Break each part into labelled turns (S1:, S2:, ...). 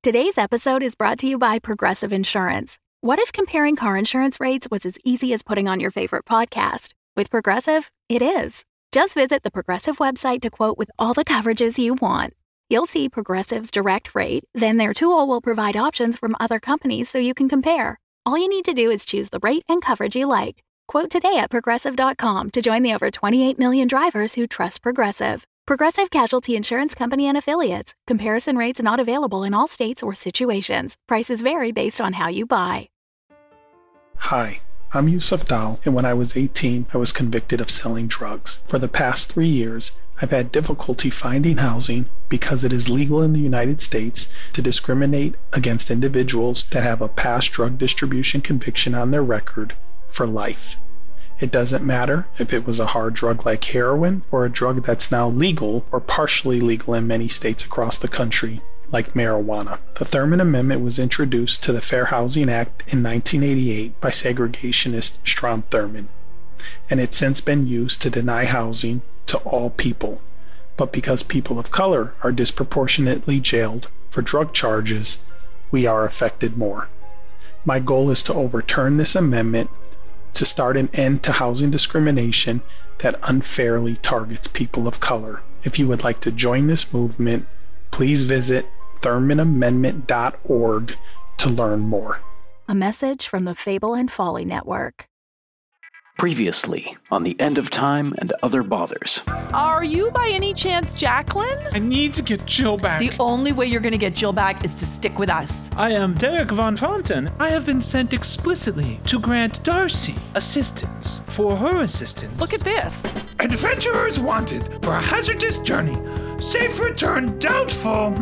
S1: Today's episode is brought to you by Progressive Insurance. What if comparing car insurance rates was as easy as putting on your favorite podcast? With Progressive, it is. Just visit the Progressive website to quote with all the coverages you want. You'll see Progressive's direct rate, then their tool will provide options from other companies so you can compare. All you need to do is choose the rate and coverage you like. Quote today at Progressive.com to join the over 28 million drivers who trust Progressive. Progressive Casualty Insurance Company and Affiliates. Comparison rates not available in all states or situations. Prices vary based on how you buy.
S2: Hi, I'm Yusuf Dal, and when I was 18, I was convicted of selling drugs. For the past 3 years, I've had difficulty finding housing because it is legal in the United States to discriminate against individuals that have a past drug distribution conviction on their record for life. It doesn't matter if it was a hard drug like heroin or a drug that's now legal or partially legal in many states across the country, like marijuana. The Thurmond Amendment was introduced to the Fair Housing Act in 1988 by segregationist Strom Thurmond, and it's since been used to deny housing to all people. But because people of color are disproportionately jailed for drug charges, we are affected more. My goal is to overturn this amendment to start an end to housing discrimination that unfairly targets people of color. If you would like to join this movement, please visit ThurmondAmendment.org to learn more.
S1: A message from the Fable and Folly Network.
S3: Previously on The End of Time and Other Bothers.
S4: Are you by any chance Jacqueline?
S5: I need to get Jill back.
S4: The only way you're going to get Jill back is to stick with us.
S5: I am Derek Von Fonten. I have been sent explicitly to grant Darcy assistance for her assistance.
S4: Look at this.
S5: Adventurers wanted for a hazardous journey. Safe return doubtful.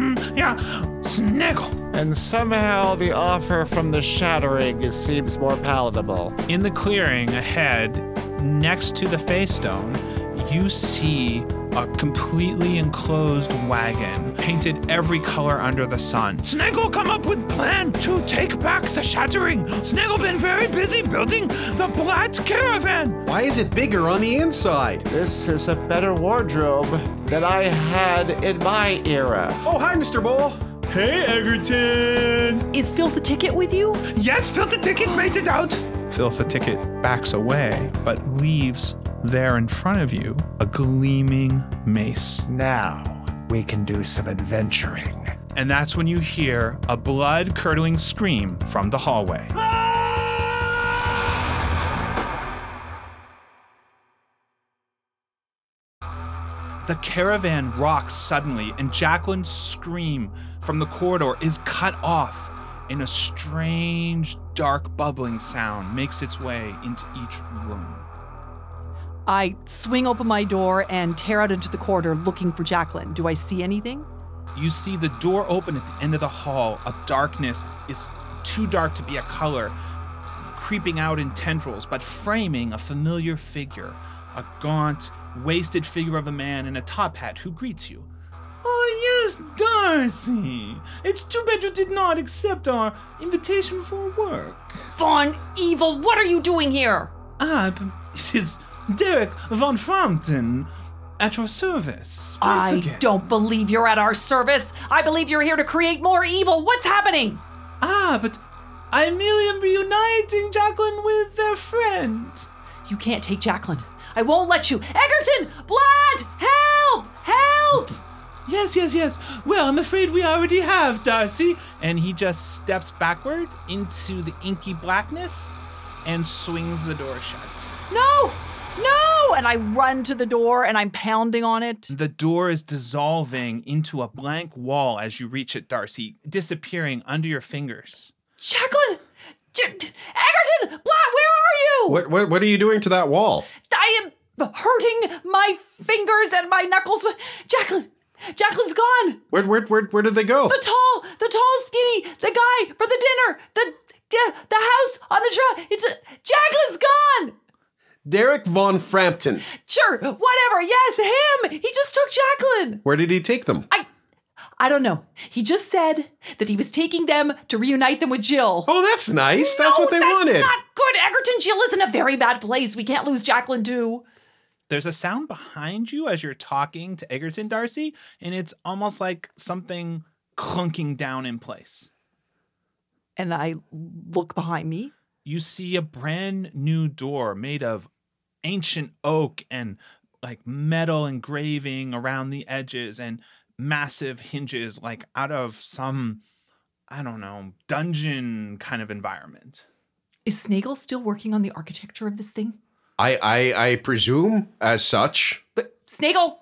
S5: Snaggle.
S6: And somehow the offer from the Shattering seems more palatable.
S5: In the clearing ahead, next to the Face Stone, you see a completely enclosed wagon, painted every color under the sun. Snaggle come up with plan to take back the Shattering. Snaggle been very busy building the Blatt Caravan.
S7: Why is it bigger on the inside?
S6: This is a better wardrobe than I had in my era.
S7: Oh, hi, Mr. Bull.
S5: Hey, Egerton!
S4: Is Filth the Ticket with you?
S5: Yes, Filth the Ticket made it out! Filth the Ticket backs away, but leaves there in front of you a gleaming mace.
S6: Now we can do some adventuring.
S5: And that's when you hear a blood-curdling scream from the hallway. The caravan rocks suddenly, and Jacqueline's scream from the corridor is cut off, and a strange, dark, bubbling sound makes its way into each room.
S4: I swing open my door and tear out into the corridor looking for Jacqueline. Do I see anything?
S5: You see the door open at the end of the hall. A darkness is too dark to be a color, creeping out in tendrils, but framing a familiar figure. A gaunt, wasted figure of a man in a top hat who greets you. Oh, yes, Darcy. It's too bad you did not accept our invitation for work.
S4: Von Evil, what are you doing here?
S5: But it is Derek Von Frampton at your service. Once again.
S4: Don't believe you're at our service. I believe you're here to create more evil. What's happening?
S5: But I merely am reuniting Jacqueline with their friend.
S4: You can't take Jacqueline. I won't let you. Egerton! Blood! Help! Help!
S5: Yes. Well, I'm afraid we already have, Darcy. And he just steps backward into the inky blackness and swings the door shut.
S4: No! And I run to the door and I'm pounding on it.
S5: The door is dissolving into a blank wall as you reach it, Darcy, disappearing under your fingers.
S4: Jacqueline! Egerton! Blood, where are you?
S7: What are you doing to that wall?
S4: I am hurting my fingers and my knuckles. Jacqueline's gone.
S7: Where did they go?
S4: The tall, skinny, the guy for the dinner, the house on the truck. Jacqueline's gone.
S7: Derek Von Frampton.
S4: Sure, whatever. Yes, him. He just took Jacqueline.
S7: Where did he take them?
S4: I don't know. He just said that he was taking them to reunite them with Jill.
S7: Oh, that's nice. That's what they wanted.
S4: That's not good. Egerton, Jill is in a very bad place. We can't lose Jacqueline, too.
S5: There's a sound behind you as you're talking to Egerton, Darcy, and it's almost like something clunking down in place.
S4: And I look behind me.
S5: You see a brand new door made of ancient oak and like metal engraving around the edges and massive hinges, like out of some, I don't know, dungeon kind of environment.
S4: Is Snaggle still working on the architecture of this thing?
S7: I presume as such.
S4: But Snaggle,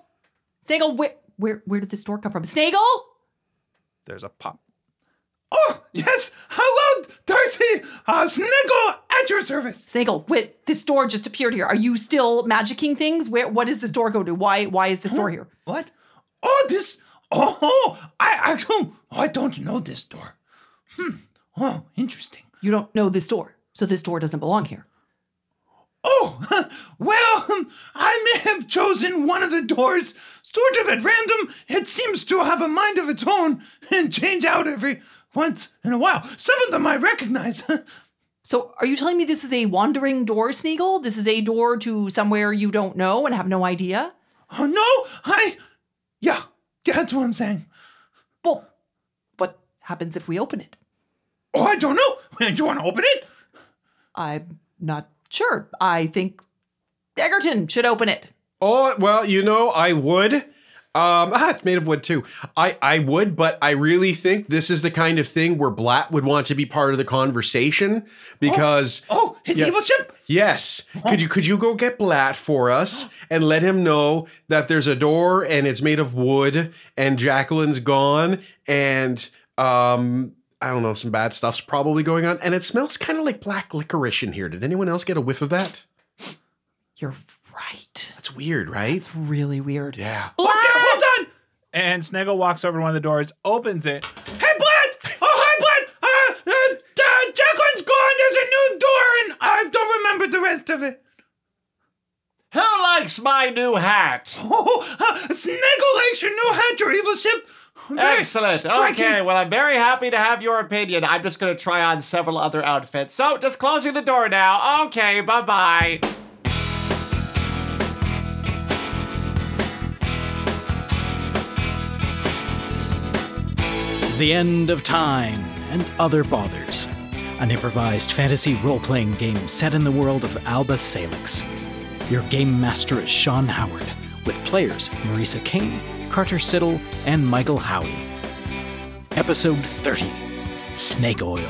S4: where did this door come from? Snaggle?
S5: There's a pop. Oh, yes. Hello, Darcy. Sniggle at your service.
S4: Snaggle, wait, this door just appeared here. Are you still magicking things? What does this door go to? Why is this door here?
S5: What? Oh, this. Oh, I don't know this door. Oh, interesting.
S4: You don't know this door, so this door doesn't belong here.
S5: Oh, well, I may have chosen one of the doors sort of at random. It seems to have a mind of its own and change out every once in a while. Some of them I recognize.
S4: So are you telling me this is a wandering door, Snaggle? This is a door to somewhere you don't know and have no idea?
S5: Oh, no, yeah, that's what I'm saying.
S4: Well, what happens if we open it?
S5: Oh, I don't know. Do you want to open it?
S4: I'm not sure. I think Egerton should open it.
S7: Oh, well, I would. It's made of wood too. I would, but I really think this is the kind of thing where Blatt would want to be part of the conversation because
S5: his evil ship.
S7: Yes. Could you go get Blatt for us and let him know that there's a door and it's made of wood and Jacqueline's gone and I don't know, some bad stuff's probably going on and it smells kind of like black licorice in here. Did anyone else get a whiff of that?
S4: You're right.
S7: That's weird, right?
S4: It's really weird.
S7: Yeah.
S4: Blatt!
S5: Okay, hold on. And Snaggle walks over to one of the doors, opens it. Hey, Blatt! Oh, hi, Blatt! Jacqueline's gone. There's a new door, and I don't remember the rest of it.
S6: Who likes my new hat?
S5: Oh, Snaggle likes your new hat, your evil ship. Very
S6: Excellent.
S5: striking.
S6: Okay, well, I'm very happy to have your opinion. I'm just going to try on several other outfits. So, just closing the door now. Okay, bye-bye.
S3: The End of Time and Other Bothers, an improvised fantasy role-playing game set in the world of Alba Salix. Your game master is Sean Howard, with players Marisa King, Carter Siddle, and Michael Howie. Episode 30, Snake Oil.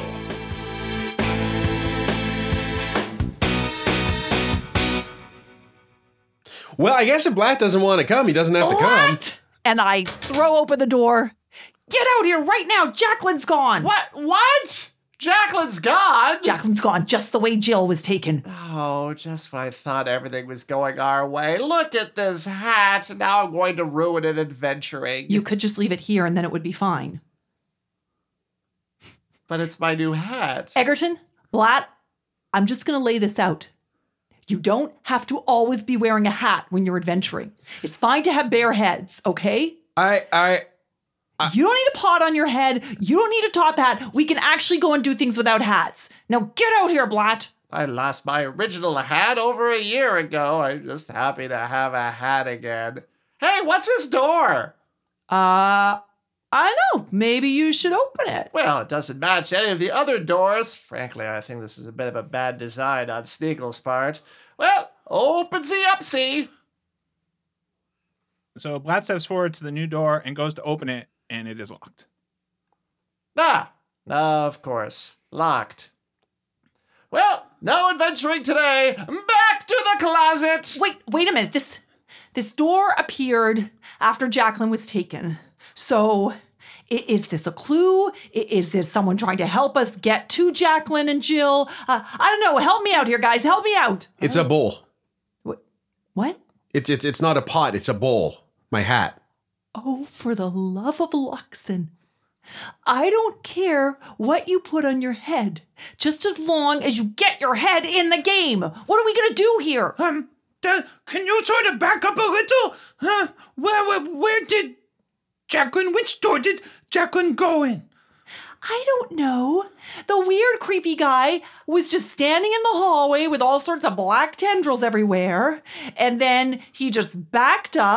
S7: Well, I guess if Blatt doesn't want to come, he doesn't have to come.
S4: And I throw open the door. Get out here right now. Jacqueline's gone.
S6: What? Jacqueline's gone?
S4: Jacqueline's gone just the way Jill was taken.
S6: Oh, just when I thought everything was going our way. Look at this hat. Now I'm going to ruin it adventuring.
S4: You could just leave it here and then it would be fine.
S6: But it's my new hat.
S4: Egerton, Blatt, I'm just going to lay this out. You don't have to always be wearing a hat when you're adventuring. It's fine to have bare heads, okay? You don't need a pot on your head. You don't need a top hat. We can actually go and do things without hats. Now get out here, Blatt.
S6: I lost my original hat over a year ago. I'm just happy to have a hat again. Hey, what's this door?
S4: I know. Maybe you should open it.
S6: Well, it doesn't match any of the other doors. Frankly, I think this is a bit of a bad design on Sneagle's part. Well, opensy-upsy.
S5: So Blatt steps forward to the new door and goes to open it, and it is locked.
S6: Of course. Locked. Well, no adventuring today. Back to the closet.
S4: Wait a minute. This door appeared after Jacqueline was taken. So, is this a clue? Is this someone trying to help us get to Jacqueline and Jill? I don't know. Help me out here, guys. Help me out.
S7: It's a bowl.
S4: What?
S7: It's not a pot. It's a bowl. My hat.
S4: Oh, for the love of Luxon. I don't care what you put on your head, just as long as you get your head in the game. What are we going to do here?
S5: Can you sort of back up a little? Where did Jacqueline, which door did Jacqueline go in?
S4: I don't know. The weird, creepy guy was just standing in the hallway with all sorts of black tendrils everywhere. And then he just backed up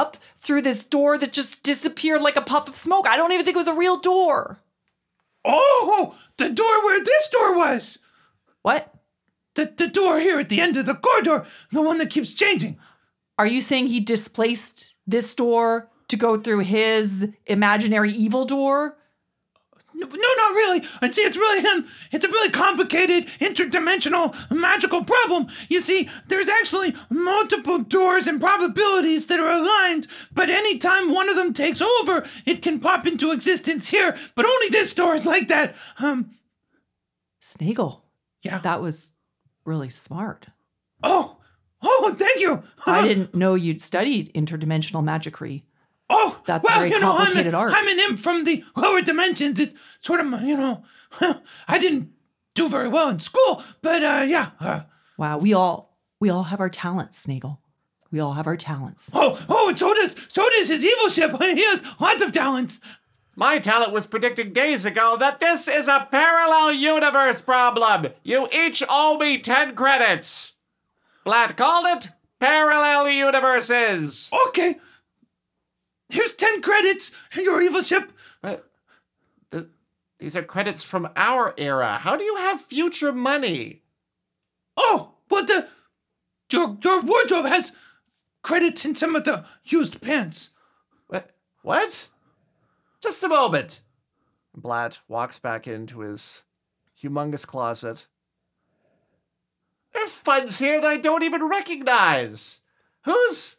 S4: through this door that just disappeared like a puff of smoke. I don't even think it was a real door.
S5: Oh, the door where this door was.
S4: What?
S5: The door here at the end of the corridor, the one that keeps changing.
S4: Are you saying he displaced this door to go through his imaginary evil door?
S5: No, not really. I'd say it's really him. It's a really complicated, interdimensional, magical problem. You see, there's actually multiple doors and probabilities that are aligned, but anytime one of them takes over, it can pop into existence here, but only this door is like that.
S4: Snaggle.
S5: Yeah.
S4: That was really smart.
S5: Oh, thank you.
S4: I didn't know you'd studied interdimensional magicry.
S5: Oh,
S4: that's very complicated art.
S5: I'm an imp from the lower dimensions. It's sort of, I didn't do very well in school, but yeah.
S4: Wow, we all have our talents, Snaggle. We all have our talents.
S5: Oh, and so does his evil ship. He has lots of talents.
S6: My talent was predicting days ago that this is a parallel universe problem. You each owe me 10 credits. Blatt called it parallel universes.
S5: Okay. Here's 10 credits, your evil ship.
S6: These are credits from our era. How do you have future money?
S5: Oh, well, your wardrobe has credits in some of the used pants.
S6: What? Just a moment. Blatt walks back into his humongous closet. There are funds here that I don't even recognize. Who's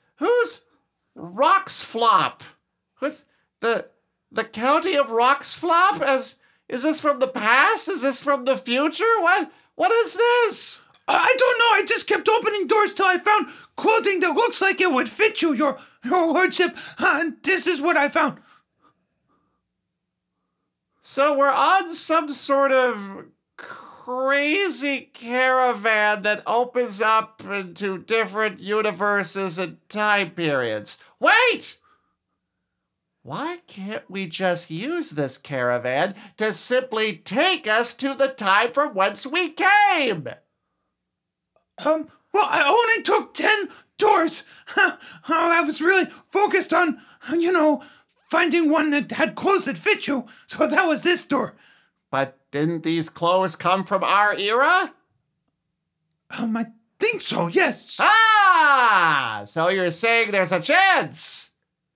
S6: Roxflop? With the county of Roxflop? Is this from the past? Is this from the future? What is this?
S5: I don't know. I just kept opening doors till I found clothing that looks like it would fit you, your lordship. And this is what I found.
S6: So we're on some sort of crazy caravan that opens up into different universes and time periods. Wait! Why can't we just use this caravan to simply take us to the time from whence we came?
S5: Well, I only took 10 doors. I was really focused on, finding one that had clothes that fit you. So that was this door.
S6: But didn't these clothes come from our era?
S5: I think so, yes.
S6: Ah! So you're saying there's a chance?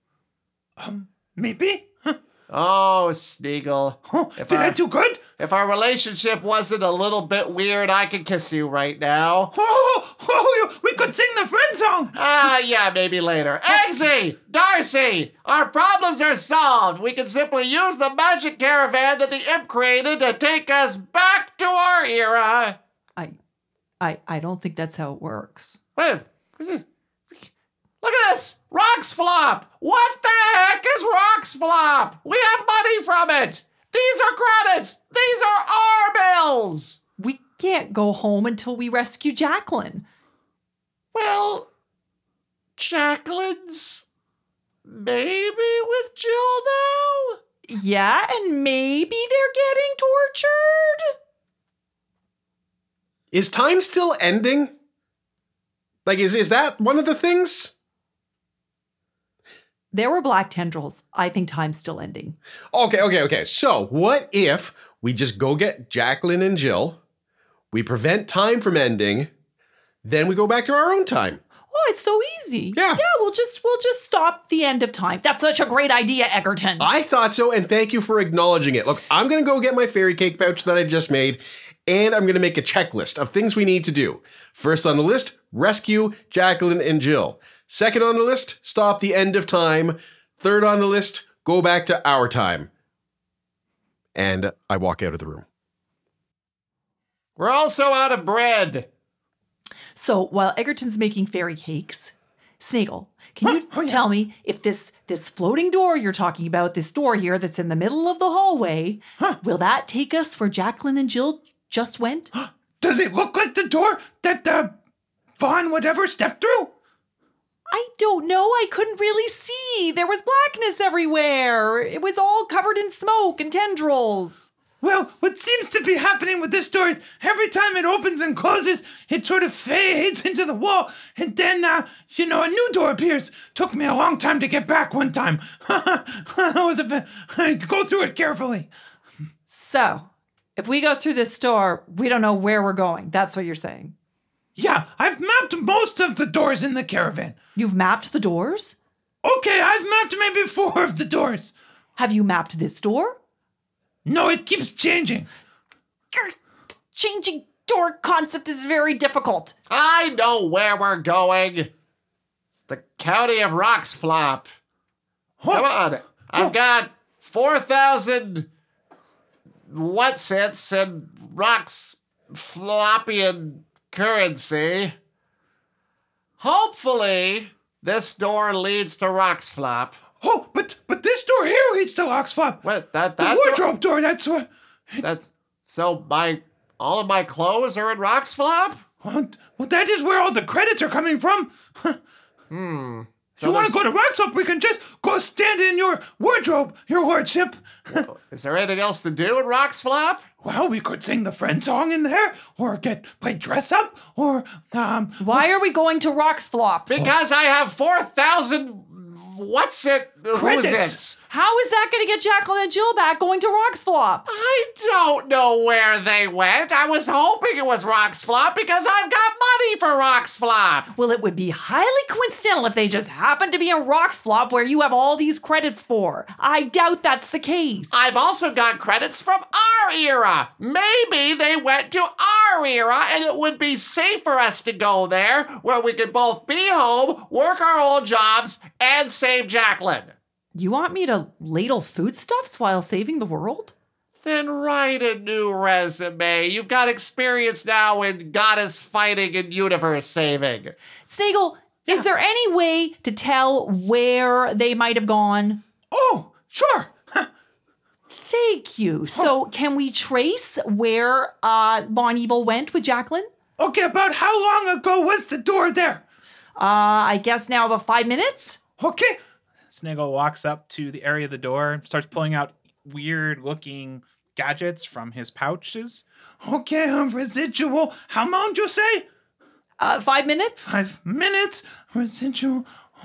S5: Maybe?
S6: Oh, Sneagle.
S5: Did I do good?
S6: If our relationship wasn't a little bit weird, I could kiss you right now.
S5: We could sing the friend song.
S6: Yeah, maybe later. Eggsy! Darcy! Our problems are solved. We can simply use the magic caravan that the imp created to take us back to our era.
S4: I don't think that's how it works.
S6: Wait. Look at this! Roxflop! What the heck is Roxflop? We have money from it! These are credits! These are our bills!
S4: We can't go home until we rescue Jacqueline.
S6: Well, Jacqueline's maybe with Jill now?
S4: Yeah, and maybe they're getting tortured?
S7: Is time still ending? Like, is that one of the things?
S4: There were black tendrils. I think time's still ending.
S7: Okay. So what if we just go get Jacqueline and Jill, we prevent time from ending, then we go back to our own time?
S4: Oh, it's so easy.
S7: Yeah,
S4: we'll just stop the end of time. That's such a great idea, Egerton.
S7: I thought so, and thank you for acknowledging it. Look, I'm going to go get my fairy cake pouch that I just made, and I'm going to make a checklist of things we need to do. First on the list, rescue Jacqueline and Jill. Second on the list, stop the end of time. Third on the list, go back to our time. And I walk out of the room.
S6: We're also out of bread.
S4: So while Egerton's making fairy cakes, Snaggle, can you tell me if this floating door you're talking about, this door here that's in the middle of the hallway, will that take us where Jacqueline and Jill just went?
S5: Does it look like the door that Vaughn would ever step through?
S4: I don't know. I couldn't really see. There was blackness everywhere. It was all covered in smoke and tendrils.
S5: Well, what seems to be happening with this door is every time it opens and closes, it sort of fades into the wall, and then, a new door appears. Took me a long time to get back one time. Go through it carefully.
S4: So, if we go through this door, we don't know where we're going. That's what you're saying.
S5: Yeah, I've mapped most of the doors in the caravan.
S4: You've mapped the doors?
S5: Okay, I've mapped maybe 4 of the doors.
S4: Have you mapped this door?
S5: No, it keeps changing.
S4: Changing door concept is very difficult.
S6: I know where we're going. It's the county of Roxflop. Come on. I've got 4,000 whatsits and Roxflopian currency. Hopefully, this door leads to Roxflop.
S5: Oh, but this door here leads to Roxflop.
S6: What? That
S5: the wardrobe door, that's what...
S6: That's... So all of my clothes are in Roxflop?
S5: Well, that is where all the credits are coming from. If you want to go to Roxflop, we can just go stand in your wardrobe, your lordship.
S6: Is there anything else to do in Roxflop?
S5: Well, we could sing the friend song in there, or play dress up, or...
S4: Why are we going to Roxflop?
S6: Because I have 4,000... What's it?
S5: Credits.
S6: Who's it?
S4: How is that going to get Jacqueline and Jill back going to Roxflop?
S6: I don't know where they went. I was hoping it was Roxflop because I've got money for Roxflop.
S4: Well, it would be highly coincidental if they just happened to be in Roxflop where you have all these credits for. I doubt that's the case.
S6: I've also got credits from our era. Maybe they went to our era and it would be safe for us to go there where we could both be home, work our old jobs, and save Jacqueline.
S4: You want me to ladle foodstuffs while saving the world?
S6: Then write a new resume. You've got experience now in goddess fighting and universe saving.
S4: Snaggle, is there any way to tell where they might have gone?
S5: Oh, sure.
S4: Thank you. So can we trace where Bon Evil went with Jacqueline?
S5: Okay, about how long ago was the door there?
S4: I guess now about 5 minutes?
S5: Okay.
S8: Snaggle walks up to the area of the door and starts pulling out weird-looking gadgets from his pouches.
S5: Okay, residual. How long did you say?
S4: 5 minutes?
S5: 5 minutes. Residual.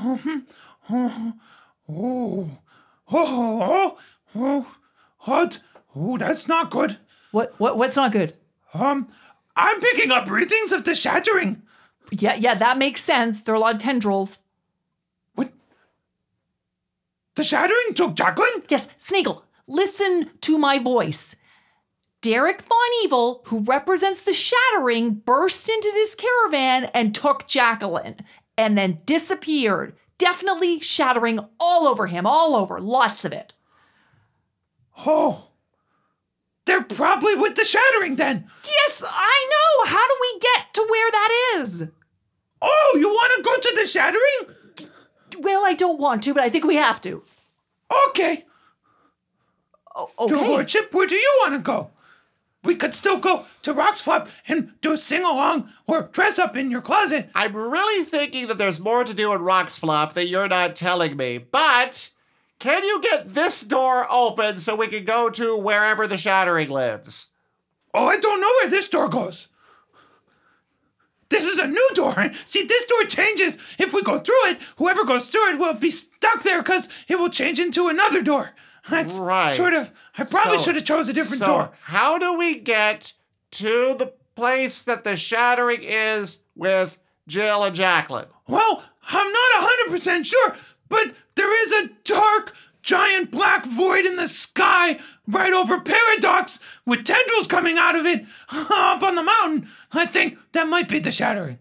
S5: What? Oh, that's not good.
S4: What's not good?
S5: I'm picking up readings of the shattering.
S4: Yeah, that makes sense. There are a lot of tendrils.
S5: What? The shattering took Jacqueline?
S4: Yes, Snaggle, listen to my voice. Derek Von Evil, who represents the shattering, burst into this caravan and took Jacqueline, and then disappeared. Definitely shattering all over him, all over, lots of it.
S5: Oh, they're probably with the shattering then.
S4: Yes, I know. How do we get to where that is?
S5: Oh, you want to go to the shattering?
S4: Well, I don't want to, but I think we have to.
S5: Okay.
S4: Okay.
S5: Your lordship, where do you want to go? We could still go to Roxflop and do sing-along or dress up in your closet.
S6: I'm really thinking that there's more to do in Roxflop that you're not telling me, but can you get this door open so we can go to wherever the shattering lives?
S5: Oh, I don't know where this door goes. This is a new door. See, this door changes. If we go through it, whoever goes through it will be stuck there because it will change into another door. That's
S6: right.
S5: Sort of, I probably should have chose a different door.
S6: How do we get to the place that the shattering is with Jill and Jacqueline?
S5: Well, I'm not 100% sure, but there is a dark, giant black void in the sky right over Paradox with tendrils coming out of it up on the mountain. I think that might be the shattering.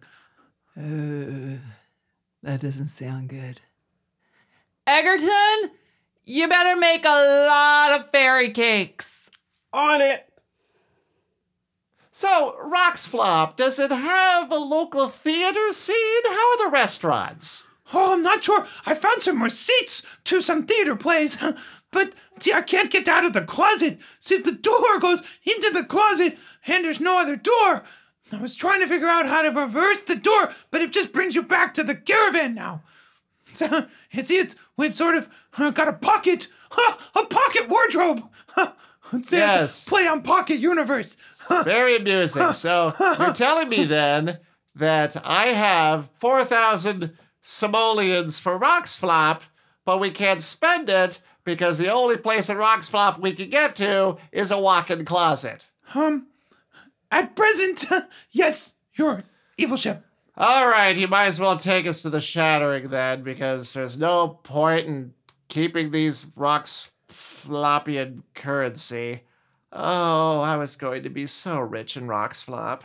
S4: That doesn't sound good. Egerton, you better make a lot of fairy cakes.
S7: On it.
S6: So, Roxflop, does it have a local theater scene? How are the restaurants?
S5: Oh, I'm not sure. I found some receipts to some theater plays, but see, I can't get out of the closet. See, the door goes into the closet, and there's no other door. I was trying to figure out how to reverse the door, but it just brings you back to the caravan now. So, you see, we've sort of got a pocket wardrobe.
S6: Yes.
S5: Play on Pocket Universe.
S6: Very amusing. So you're telling me then that I have 4,000 simoleons for Roxflop, but we can't spend it because the only place in Roxflop we can get to is a walk-in closet.
S5: At present, yes, your evil ship.
S6: All right, you might as well take us to the Shattering then, because there's no point in keeping these Roxflopian currency. Oh, I was going to be so rich in Roxflop.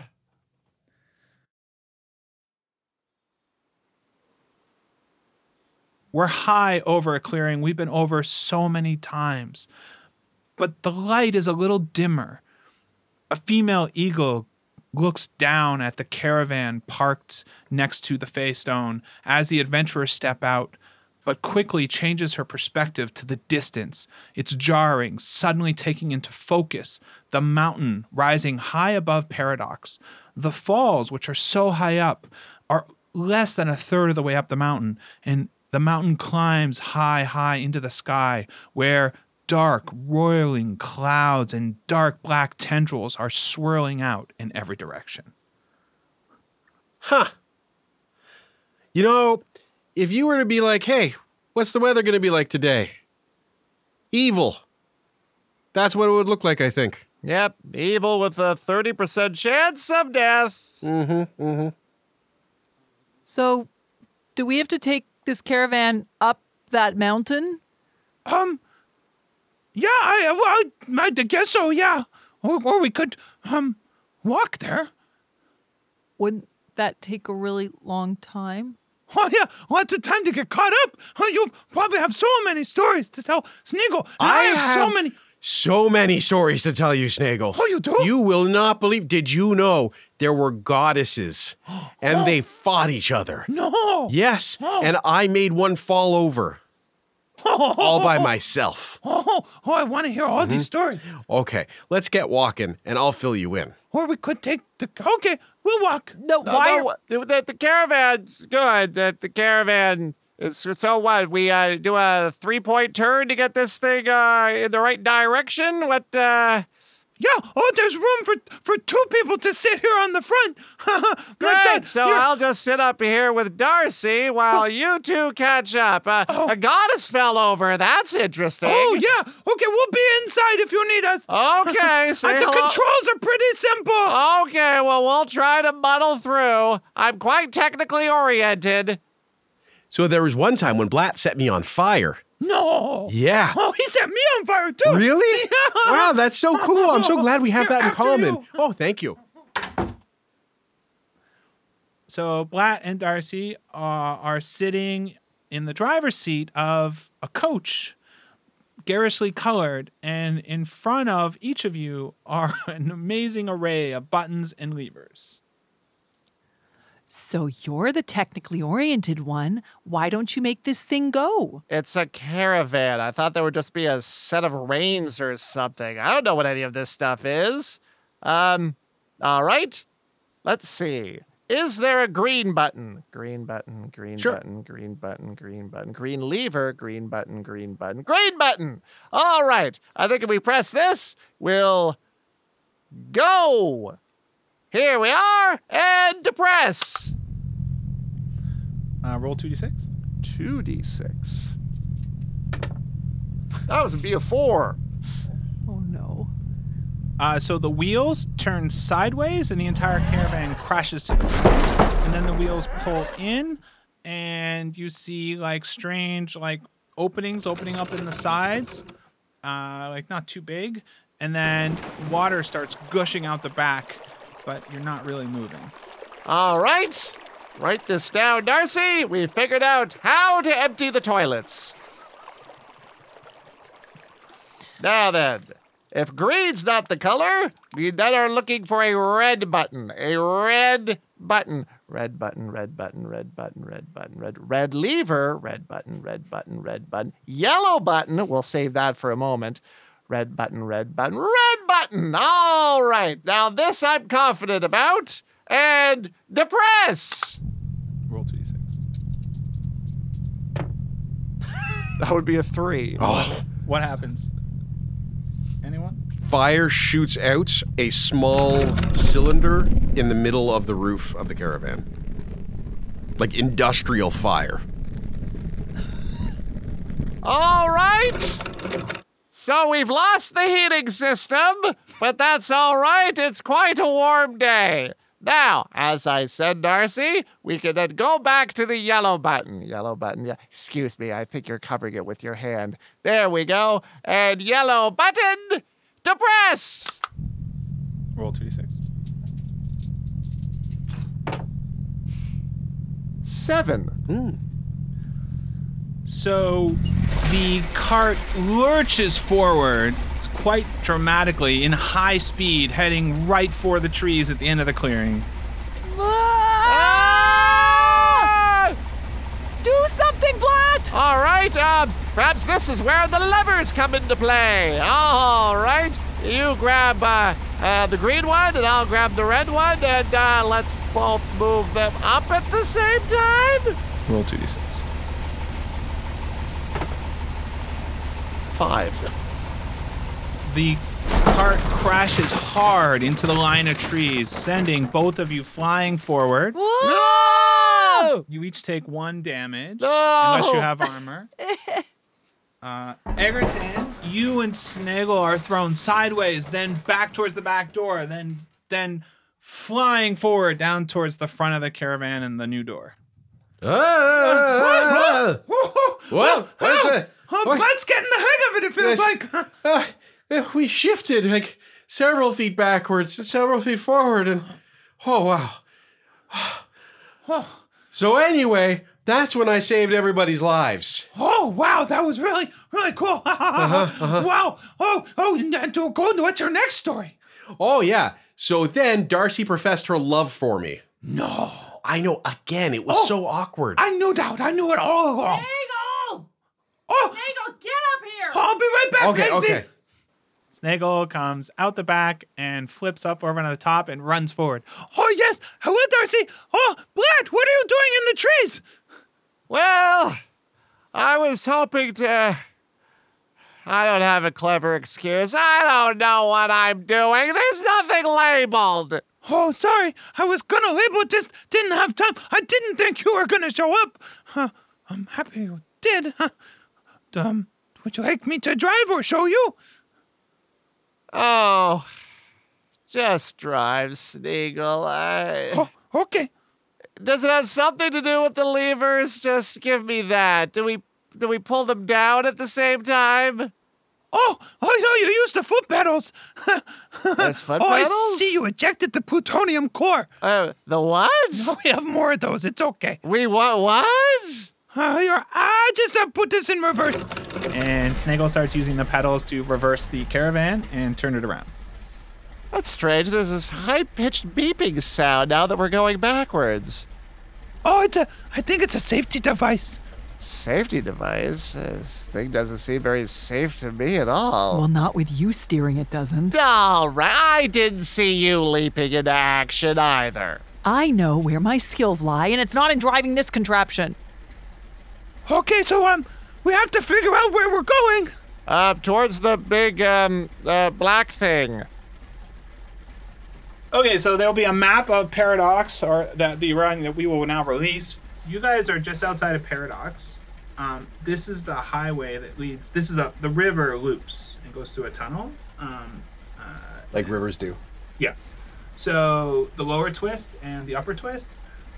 S5: We're high over a clearing we've been over so many times, but the light is a little dimmer. A female eagle looks down at the caravan parked next to the Faystone as the adventurers step out, but quickly changes her perspective to the distance. It's jarring, suddenly taking into focus the mountain rising high above Paradox. The falls, which are so high up, are less than a third of the way up the mountain, and the mountain climbs high into the sky, where dark, roiling clouds and dark black tendrils are swirling out in every direction.
S7: Huh. You know, if you were to be like, hey, what's the weather going to be like today? Evil. That's what it would look like, I think.
S6: Yep, evil with a 30% chance of death.
S4: So, do we have to take this caravan up that mountain?
S5: Yeah, I guess so, yeah. Or we could, walk there.
S4: Wouldn't that take a really long time?
S5: Oh, yeah, lots of time to get caught up. You probably have so many stories to tell, Sneagle.
S7: I
S5: have so many.
S7: So many stories to tell you, Snaggle.
S5: Oh, you do?
S7: You will not believe. Did you know there were goddesses and they fought each other?
S5: No.
S7: Yes, and I made one fall over. All by myself.
S5: I want to hear all these stories.
S7: Okay, let's get walking, and I'll fill you in.
S5: Or we could take the... Okay, we'll walk.
S6: The caravan's good. The caravan is... So what? We do a 3-point turn to get this thing in the right direction? What,
S5: Yeah, there's room for 2 people to sit here on the front.
S6: Great, so I'll just sit up here with Darcy while you two catch up. A goddess fell over, that's interesting.
S5: Oh, yeah, okay, we'll be inside if you need us.
S6: Okay,
S5: the controls are pretty simple.
S6: Okay, well, we'll try to muddle through. I'm quite technically oriented.
S7: So there was one time when Blatt set me on fire.
S5: No.
S7: Yeah.
S5: Oh, he set me on fire, too.
S7: Really?
S5: Yeah.
S7: Wow, that's so cool. I'm so glad we have that in common.
S5: You.
S7: Oh, thank you.
S5: So Blatt and Darcy are sitting in the driver's seat of a coach, garishly colored, and in front of each of you are an amazing array of buttons and levers.
S4: So you're the technically oriented one. Why don't you make this thing go?
S6: It's a caravan. I thought there would just be a set of reins or something. I don't know what any of this stuff is. All right. Let's see. Is there a green button? Green button, green button, green button, green button, green lever, green button, green button, green button. All right. I think if we press this, we'll go. Here we are, and depress.
S5: Roll 2d6.
S6: 2d6. That was a 4.
S4: Oh, no.
S5: So the wheels turn sideways, and the entire caravan crashes to the ground. And then the wheels pull in, and you see, strange, openings opening up in the sides. Not too big. And then water starts gushing out the back, but you're not really moving.
S6: All right. Write this down, Darcy. We figured out how to empty the toilets. Now then, if green's not the color, we then are looking for a red button. A red button. Red button, red button, red button, red button, red lever, red button, red button, red button. Yellow button, we'll save that for a moment. Red button, red button, red button. All right. Now this I'm confident about. And depress.
S5: Roll 2d6.
S6: That would be a 3.
S7: Oh.
S5: What happens? Anyone?
S7: fire shoots out a small cylinder in the middle of the roof of the caravan. Like industrial fire.
S6: All right. So we've lost the heating system, but that's all right. It's quite a warm day. Now, as I said, Darcy, we can then go back to the yellow button. Yellow button, yeah. Excuse me, I think you're covering it with your hand. There we go. And yellow button to press.
S5: Roll 2d6.
S6: 7.
S5: So the cart lurches forward quite dramatically in high speed, heading right for the trees at the end of the clearing.
S4: Do something, Blatt!
S6: All right, perhaps this is where the levers come into play. All right, you grab the green one, and I'll grab the red one, and let's both move them up at the same time.
S5: Roll 2d6.
S6: 5.
S5: The cart crashes hard into the line of trees, sending both of you flying forward.
S6: No!
S5: You each take 1 damage,
S6: No!
S5: unless you have armor. Egerton, you and Snaggle are thrown sideways, then back towards the back door, then flying forward down towards the front of the caravan and the new door.
S7: What? What's it?
S5: Let's get in the hang of it, it feels like.
S7: We shifted like several feet backwards and several feet forward, and oh wow. So anyway, that's when I saved everybody's lives.
S5: Oh wow, that was really, really cool. Wow. And what's your next story?
S7: Oh yeah. So then Darcy professed her love for me.
S5: No.
S7: I know, again, it was so awkward.
S5: No doubt. I knew it all along.
S4: Snaggle!
S5: Oh,
S4: Snaggle, get up here!
S5: I'll be right back, Casey.
S7: Okay.
S5: Snaggle comes out the back and flips up over on the top and runs forward. Oh, yes. Hello, Darcy. Oh, Blatt, what are you doing in the trees?
S6: Well, I was hoping to... I don't have a clever excuse. I don't know what I'm doing. There's nothing labeled.
S5: Oh, sorry. I was going to label it, just didn't have time. I didn't think you were going to show up. I'm happy you did. Would you like me to drive or show you?
S6: Oh, just drive, Sneagle.
S5: Oh, okay.
S6: Does it have something to do with the levers? Just give me that. Do we pull them down at the same time?
S5: Oh, I know you used the foot pedals.
S6: There's foot
S5: pedals?
S6: pedals?
S5: I see you ejected the plutonium core.
S6: The what?
S5: No, we have more of those. It's okay.
S6: We what?
S5: Just put this in reverse. And Snaggle starts using the pedals to reverse the caravan and turn it around.
S6: That's strange. There's this high-pitched beeping sound now that we're going backwards.
S5: Oh, I think it's a safety device.
S6: Safety device? This thing doesn't seem very safe to me at all.
S4: Well, not with you steering, it doesn't.
S6: All right, I didn't see you leaping into action either.
S4: I know where my skills lie, and it's not in driving this contraption.
S5: Okay, so we have to figure out where we're going.
S6: Towards the big black thing.
S5: Okay, so there'll be a map of Paradox, or the run that we will now release. You guys are just outside of Paradox. This is the highway that leads. This is the river loops and goes through a tunnel.
S7: Like rivers do.
S5: Yeah. So the lower twist and the upper twist.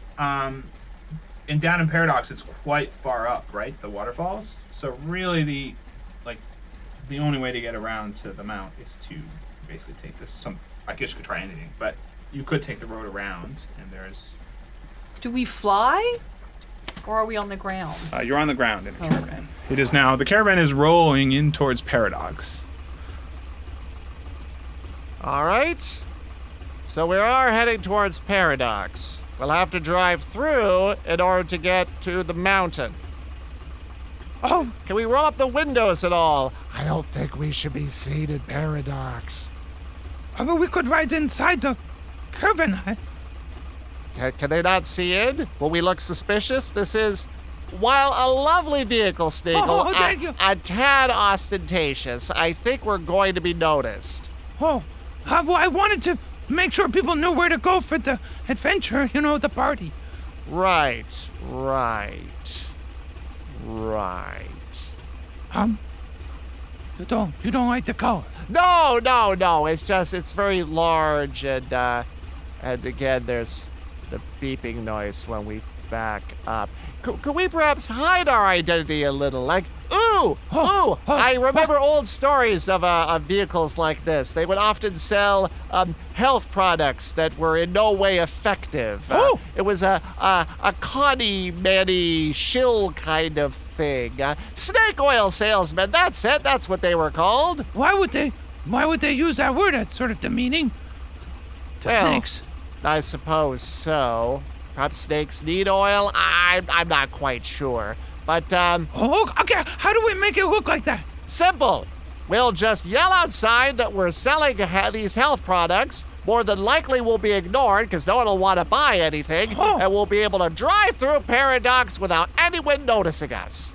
S5: And down in Paradox, it's quite far up, right? The waterfalls. So really, the only way to get around to the mount is to basically take this. I guess you could try anything, but you could take the road around, and there's.
S4: Do we fly? Or are we on the ground?
S5: You're on the ground in the caravan. It is now. The caravan is rolling in towards Paradox.
S6: All right. So we are heading towards Paradox. We'll have to drive through in order to get to the mountain.
S5: Oh!
S6: Can we roll up the windows at all? I don't think we should be seen in Paradox.
S5: But we could ride inside the caravan.
S6: Can they not see in? Will we look suspicious? This is, while a lovely vehicle, Sneagle,
S5: thank you.
S6: a tad ostentatious. I think we're going to be noticed.
S9: Oh, I wanted to make sure people knew where to go for the adventure, the party.
S6: Right.
S9: You don't like the color?
S6: No. It's very large, and again, there's the beeping noise when we back up. Could we perhaps hide our identity a little? Like, I remember old stories of vehicles like this. They would often sell health products that were in no way effective. It was a Connie Manny shill kind of thing. Snake oil salesman, that's it. That's what they were called.
S9: Why would they use that word? That's sort of demeaning to snakes.
S6: I suppose so. Perhaps snakes need oil? I'm not quite sure. But,
S9: okay. How do we make it look like that?
S6: Simple. We'll just yell outside that we're selling these health products. More than likely we'll be ignored because no one will want to buy anything. And we'll be able to drive through Paradox without anyone noticing us.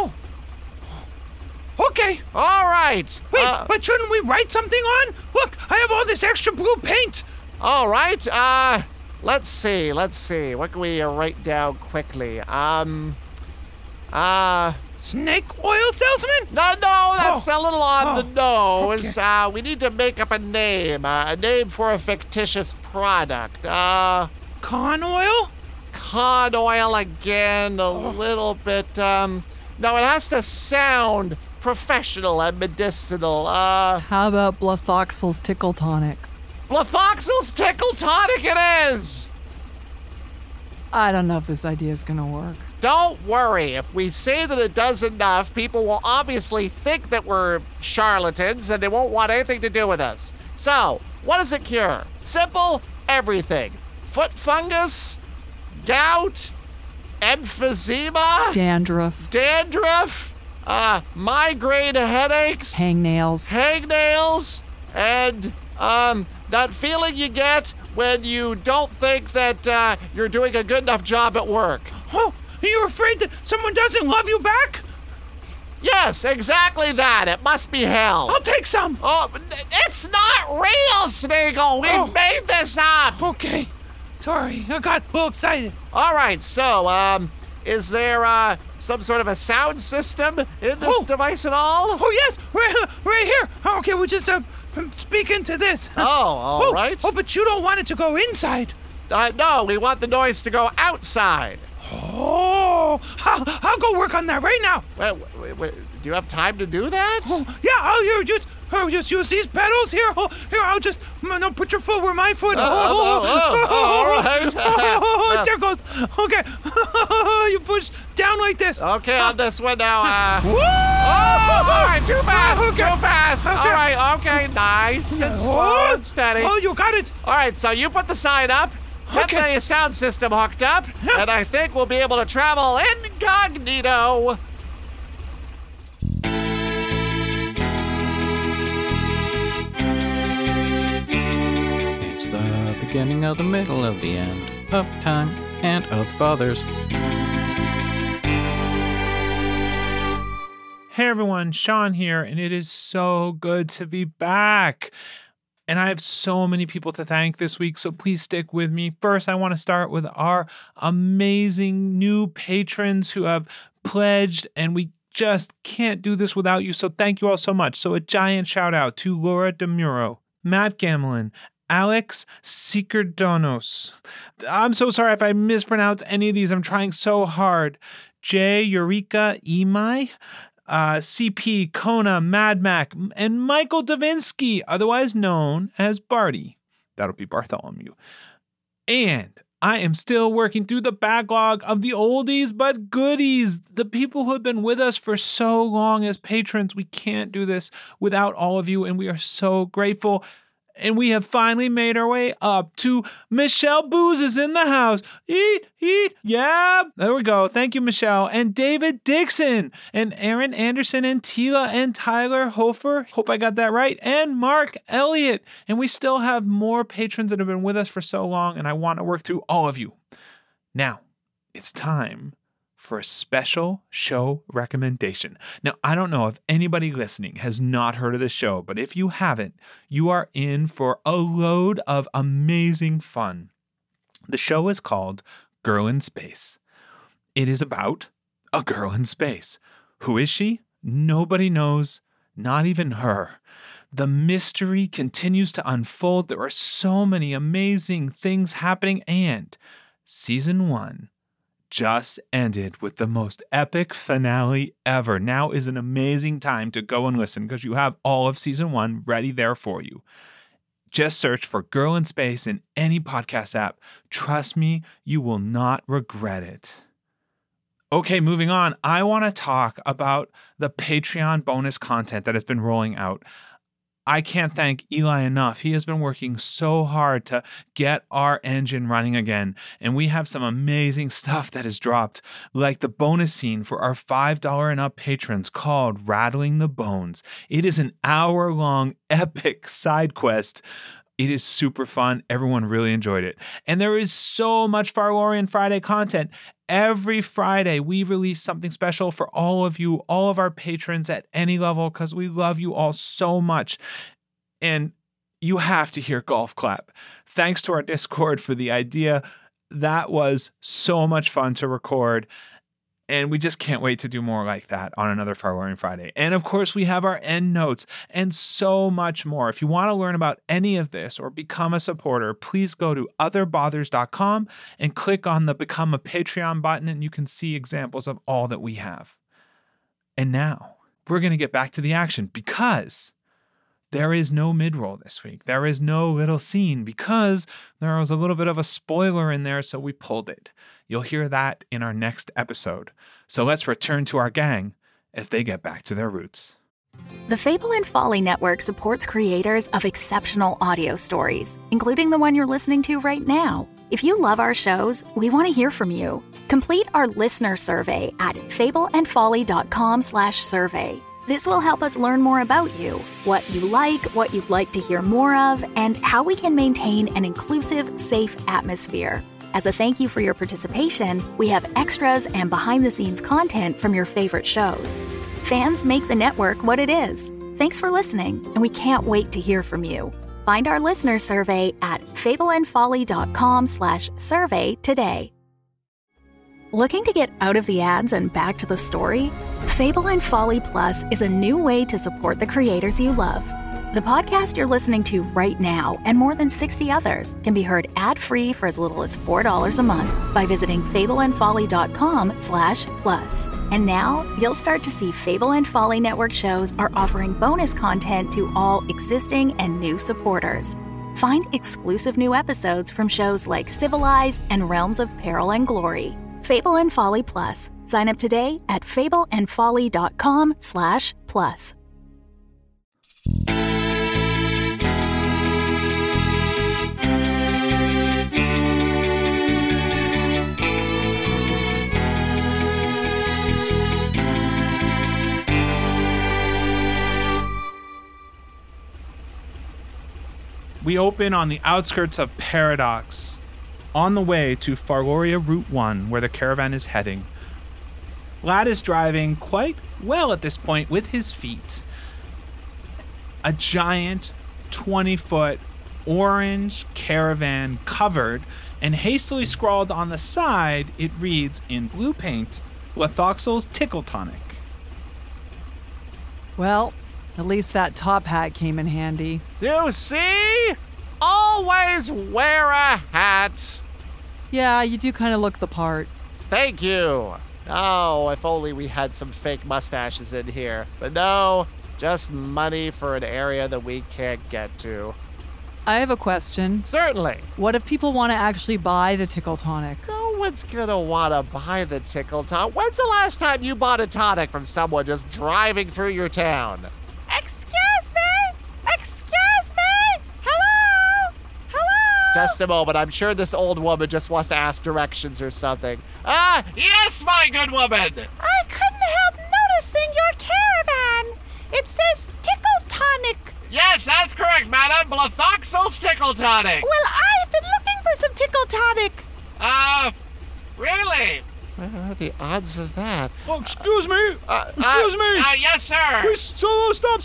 S9: Okay.
S6: All right.
S9: Wait, but shouldn't we write something on? Look, I have all this extra blue paint.
S6: All right. Let's see. What can we write down quickly?
S9: Snake oil salesman?
S6: No, that's a little on the nose.
S9: Okay.
S6: We need to make up a name for a fictitious product.
S9: Con oil?
S6: Con oil again, a little bit, no, it has to sound professional and medicinal.
S4: How about Blethoxel's Tickle Tonic?
S6: Blethoxel's Tickle Tonic it is!
S4: I don't know if this idea is gonna work.
S6: Don't worry. If we say that it does enough, people will obviously think that we're charlatans and they won't want anything to do with us. So, what does it cure? Simple, everything. Foot fungus, gout, emphysema,
S4: Dandruff,
S6: migraine headaches,
S4: hangnails,
S6: and that feeling you get when you don't think that you're doing a good enough job at work.
S9: Oh, are you afraid that someone doesn't love you back?
S6: Yes, exactly that. It must be hell.
S9: I'll take some.
S6: Oh, it's not real, Smeagol. We've made this up.
S9: Okay. Sorry, I got a little excited.
S6: All right, so, is there some sort of a sound system in this device at all?
S9: Oh, yes, right here. Okay, we'll just speak into this.
S6: All right.
S9: Oh, but you don't want it to go inside.
S6: No, we want the noise to go outside.
S9: Oh, I'll go work on that right now.
S6: Wait, do you have time to do that?
S9: Yeah, I'll just use these pedals here. Here, I'll just put your foot where my foot.
S6: All right.
S9: There goes. Okay, you push down like this.
S6: Okay, on this one now.
S9: Woo!
S6: All right, too fast.
S9: Okay.
S6: Too fast.
S9: Okay.
S6: All right, okay, nice and slow and steady.
S9: Oh, you got it.
S6: All right, so you put the sign up. Get the sound system hooked up, and I think we'll be able to travel incognito.
S3: It's the beginning of the middle of the end of time and of the fathers.
S5: Hey everyone, Sean here, and it is so good to be back. And I have so many people to thank this week, so please stick with me. First, I want to start with our amazing new patrons who have pledged, and we just can't do this without you, so thank you all so much. So a giant shout out to Laura DeMuro, Matt Gamlin, Alex Sikerdonos. I'm so sorry if I mispronounce any of these. I'm trying so hard. J. Eureka Imai, CP, Kona, Mad Mac, and Michael Davinsky, otherwise known as Barty. That'll be Bartholomew. And I am still working through the backlog of the oldies but goodies. The people who have been with us for so long as patrons. We can't do this without all of you, and we are so grateful. And we have finally made our way up to Michelle Booz is in the house. Eat. Yeah, there we go. Thank you, Michelle. And David Dixon and Aaron Anderson and Tila and Tyler Hofer. Hope I got that right. And Mark Elliott. And we still have more patrons that have been with us for so long, and I want to work through all of you. Now, it's time for a special show recommendation. Now, I don't know if anybody listening has not heard of this show, but if you haven't, you are in for a load of amazing fun. The show is called Girl in Space. It is about a girl in space. Who is she? Nobody knows, not even her. The mystery continues to unfold. There are so many amazing things happening, and season 1 just ended with the most epic finale ever. Now is an amazing time to go and listen because you have all of season 1 ready there for you. Just search for Girl in Space in any podcast app. Trust me, you will not regret it. Okay, moving on. I want to talk about the Patreon bonus content that has been rolling out. I can't thank Eli enough. He has been working so hard to get our engine running again. And we have some amazing stuff that has dropped, like the bonus scene for our $5 and up patrons called Rattling the Bones. It is an hour-long epic side quest. It is super fun. Everyone really enjoyed it. And there is so much Farlorian Friday content. Every Friday, we release something special for all of you, all of our patrons at any level, because we love you all so much. And you have to hear Golf Clap. Thanks to our Discord for the idea. That was so much fun to record. And we just can't wait to do more like that on another Farlorian Friday. And of course, we have our end notes and so much more. If you want to learn about any of this or become a supporter, please go to otherbothers.com and click on the Become a Patreon button, and you can see examples of all that we have. And now we're going to get back to the action because there is no mid-roll this week. There is no little scene because there was a little bit of a spoiler in there, so we pulled it. You'll hear that in our next episode. So let's return to our gang as they get back to their roots.
S1: The Fable and Folly Network supports creators of exceptional audio stories, including the one you're listening to right now. If you love our shows, we want to hear from you. Complete our listener survey at fableandfolly.com/survey. This will help us learn more about you, what you like, what you'd like to hear more of, and how we can maintain an inclusive, safe atmosphere. As a thank you for your participation, we have extras and behind-the-scenes content from your favorite shows. Fans make the network what it is. Thanks for listening, and we can't wait to hear from you. Find our listener survey at fableandfolly.com/survey today. Looking to get out of the ads and back to the story? Fable and Folly Plus is a new way to support the creators you love. The podcast you're listening to right now and more than 60 others can be heard ad-free for as little as $4 a month by visiting fableandfolly.com/plus. And now you'll start to see Fable and Folly Network shows are offering bonus content to all existing and new supporters. Find exclusive new episodes from shows like Civilized and Realms of Peril and Glory. Fable and Folly Plus. Sign up today at fableandfolly.com/plus.
S5: We open on the outskirts of Paradox, on the way to Farloria Route 1, where the caravan is heading. Lad is driving quite well at this point with his feet. A giant 20-foot orange caravan covered, and hastily scrawled on the side, it reads in blue paint, Lithoxel's Tickle Tonic.
S4: Well, at least that top hat came in handy.
S6: You see? Always wear a hat.
S4: Yeah, you do kind of look the part.
S6: Thank you. Oh, if only we had some fake mustaches in here. But no, just money for an area that we can't get to.
S4: I have a question.
S6: Certainly.
S4: What if people want to actually buy the Tickle Tonic?
S6: No one's gonna want to buy the Tickle Tonic. When's the last time you bought a tonic from someone just driving through your town?
S10: Excuse me? Excuse me? Hello? Hello?
S6: Just a moment. I'm sure this old woman just wants to ask directions or something. Ah, yes, my good woman.
S10: I couldn't help noticing your caravan. It says Tickle Tonic.
S6: Yes, that's correct, madam. Lithoxel's Tickle Tonic.
S10: Well, I've been looking for some Tickle Tonic.
S6: Really? What are the odds of that?
S9: Oh, excuse me. Excuse me.
S6: Yes, sir.
S9: Please, stop.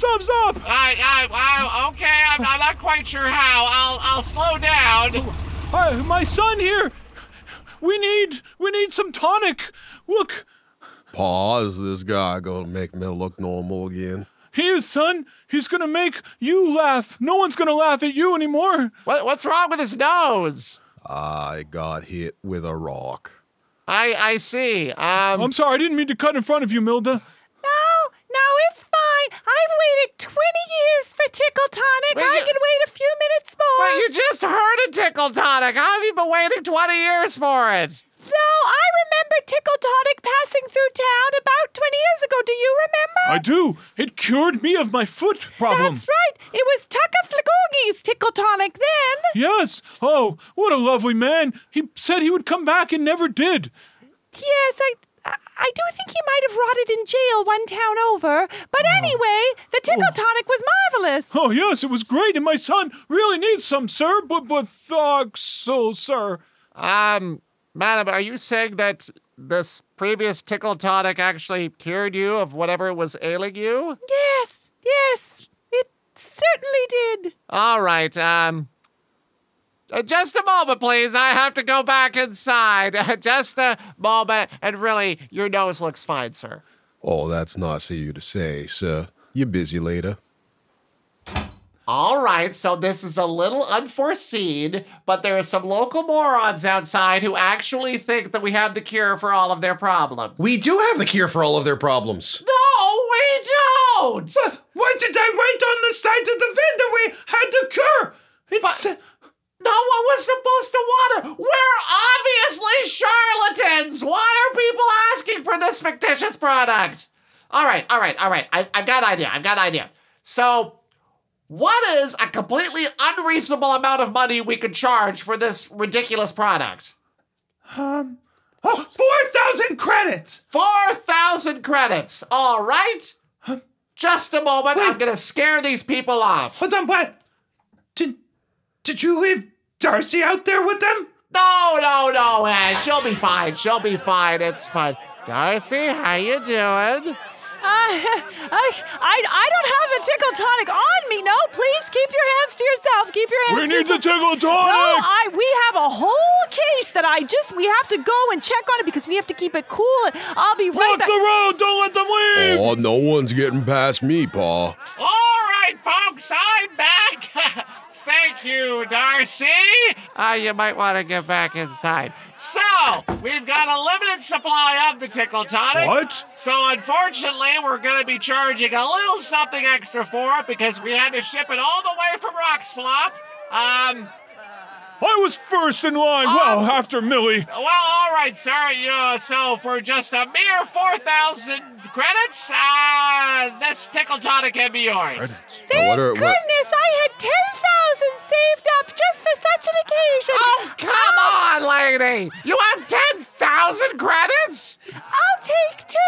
S6: Okay, I'm not quite sure how. I'll slow down.
S9: Hi, my son here. We need some tonic. Look.
S7: Pa, is this guy gonna make me look normal again?
S9: He is, son. He's gonna make you laugh. No one's gonna laugh at you anymore.
S6: What's wrong with his nose?
S7: I got hit with a rock.
S6: I see.
S9: I'm sorry, I didn't mean to cut in front of you, Milda.
S10: No, it's fine. I've waited 20 years for Tickle Tonic. I can wait a few minutes more.
S6: But you just heard a Tickle Tonic. How have you been waiting 20 years for it?
S10: No, I remember Tickle Tonic passing through town about 20 years ago. Do you remember?
S9: I do. It cured me of my foot problem.
S10: That's right. It was Tucker Flagogi's Tickle Tonic then.
S9: Yes. Oh, what a lovely man. He said he would come back and never did.
S10: Yes, I do think he might have rotted in jail one town over. But anyway, the Tickle Tonic was marvelous.
S9: Oh, yes, it was great. And my son really needs some, sir. But sir.
S6: Madam, are you saying that this previous Tickle Tonic actually cured you of whatever was ailing you?
S10: Yes, it certainly did.
S6: All right, just a moment, please. I have to go back inside. Just a moment. And really, your nose looks fine, sir.
S7: Oh, that's nice of you to say, sir. You busy later?
S6: All right, so this is a little unforeseen, but there are some local morons outside who actually think that we have the cure for all of their problems.
S7: We do have the cure for all of their problems.
S6: No, we don't!
S9: But why did I write on the side of the vendor we had the cure?
S6: No one was supposed to want it. We're obviously charlatans. Why are people asking for this fictitious product? All right. I've got an idea. So, what is a completely unreasonable amount of money we could charge for this ridiculous product?
S9: 4,000 credits.
S6: 4,000 credits. All right. Just a moment.
S9: Wait.
S6: I'm going to scare these people off.
S9: Hold on, what? Did you leave Darcy out there with them?
S6: No, man. She'll be fine. It's fine. Darcy, how you doing?
S10: I don't have the Tickle Tonic on me. No, please keep your hands to yourself.
S9: We need the Tickle Tonic.
S10: No, we have a whole case that we have to go and check on it because we have to keep it cool. And I'll be right back.
S9: Block the road. Don't let them leave.
S7: Oh, no one's getting past me, Pa.
S6: All right, folks, I'm back. Thank you, Darcy. You might want to get back inside. So, we've got a limited supply of the Tickle Tonic.
S9: What?
S6: So, unfortunately, we're going to be charging a little something extra for it because we had to ship it all the way from Roxflop.
S9: I was first in line. Well, after Millie.
S6: Well, all right, sir. So, for just a mere 4,000 credits, this Tickle Tonic can be yours.
S10: Thank goodness I had 10,000 saved up just for such an occasion.
S6: Oh, come on, lady. You have 10,000 credits?
S10: I'll take 2.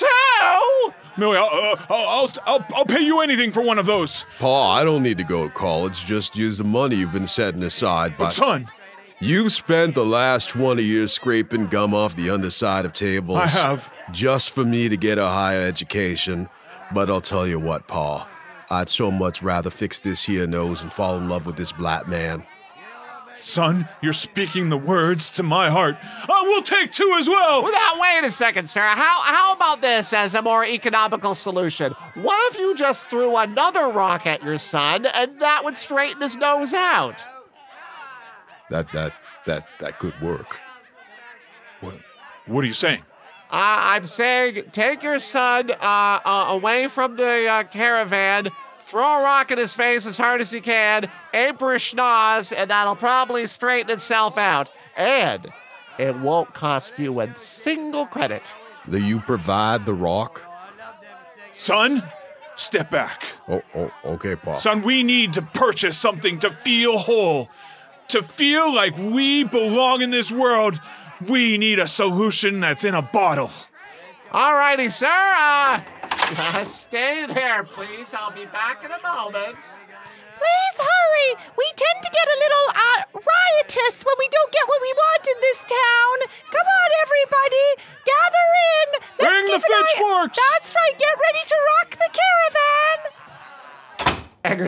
S6: 2?
S9: Millie, I'll pay you anything for one of those.
S7: Pa, I don't need to go to college. Just use the money you've been setting aside.
S9: But son,
S7: you've spent the last 20 years scraping gum off the underside of tables.
S9: I have.
S7: Just for me to get a higher education. But I'll tell you what, Pa. I'd so much rather fix this here nose and fall in love with this black man.
S9: Son, you're speaking the words to my heart. We'll take 2 as well.
S6: Now, wait a second, sir. How about this as a more economical solution? What if you just threw another rock at your son and that would straighten his nose out?
S7: That could work.
S9: What are you saying?
S6: I'm saying take your son away from the caravan, throw a rock in his face as hard as you can, aim for a schnoz, and that'll probably straighten itself out. And it won't cost you a single credit.
S7: Do you provide the rock?
S9: Son, step back.
S7: Oh, okay, Pa.
S9: Son, we need to purchase something to feel whole. To feel like we belong in this world. We need a solution that's in a bottle.
S6: All righty, sir. Stay there, please. I'll be back in a moment.
S10: Please hurry. We tend to get a little riotous when we don't get what we want in this town. Come on, everybody.